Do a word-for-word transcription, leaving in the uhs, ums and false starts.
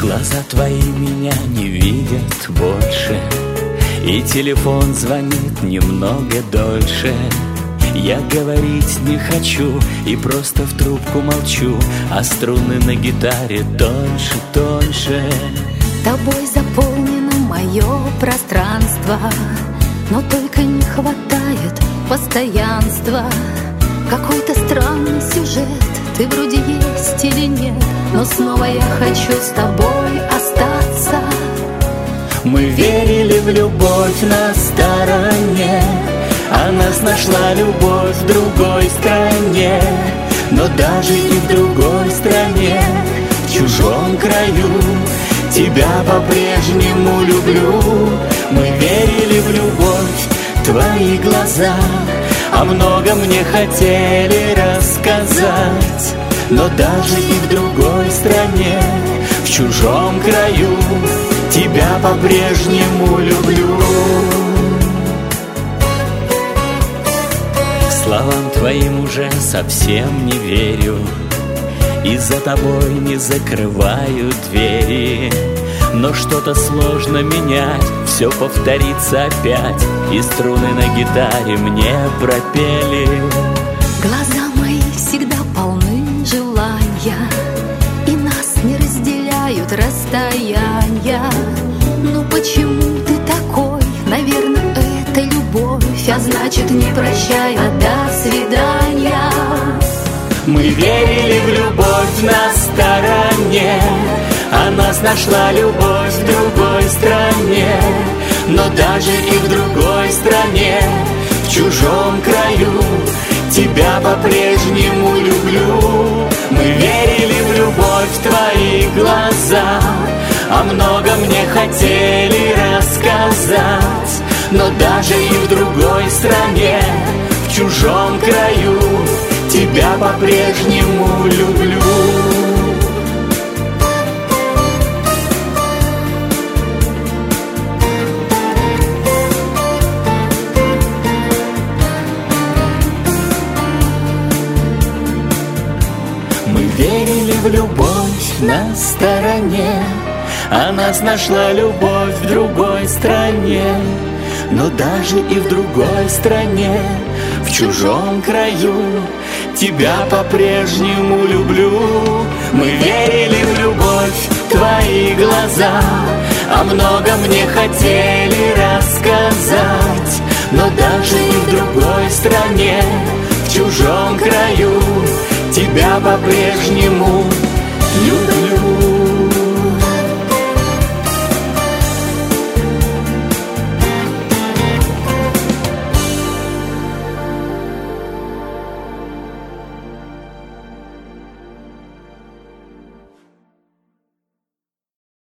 Глаза твои меня не видят больше, и телефон звонит немного дольше. Я говорить не хочу и просто в трубку молчу, а струны на гитаре тоньше, тоньше. Тобой заполнено мое пространство, но только не хватает постоянства. Какой-то странный сюжет, ты вроде есть или нет, но снова я хочу с тобой остаться. Мы верили в любовь на стороне, а нас нашла любовь в другой стране. Но даже и в другой стране, в чужом краю, тебя по-прежнему люблю. Мы верили в любовь, твои глаза о многом мне хотели рассказать. Но даже и в другой стране, в чужом краю, тебя по-прежнему люблю. Словам твоим уже совсем не верю, и за тобой не закрываю двери. Но что-то сложно менять, все повторится опять, и струны на гитаре мне пропели. Глаза мои всегда полны желания, и нас не разделяют расстояния. Но почему ты такой? Наверное, это любовь, а значит, не прощай, а до свидания. Мы верили в любовь на стороне, а нас нашла любовь в другой стране. Но даже и в другой стране, в чужом краю, тебя по-прежнему люблю. Мы верили в любовь, в твои глаза о многом мне хотели рассказать. Но даже и в другой стране, в чужом краю, тебя по-прежнему люблю. Мы верили в любовь на стороне, а нас нашла любовь в другой стране. Но даже и в другой стране, в чужом краю, тебя по-прежнему люблю. Мы верили в любовь, твои глаза о многом мне хотели рассказать. Но даже и в другой стране, в чужом краю, тебя по-прежнему люблю.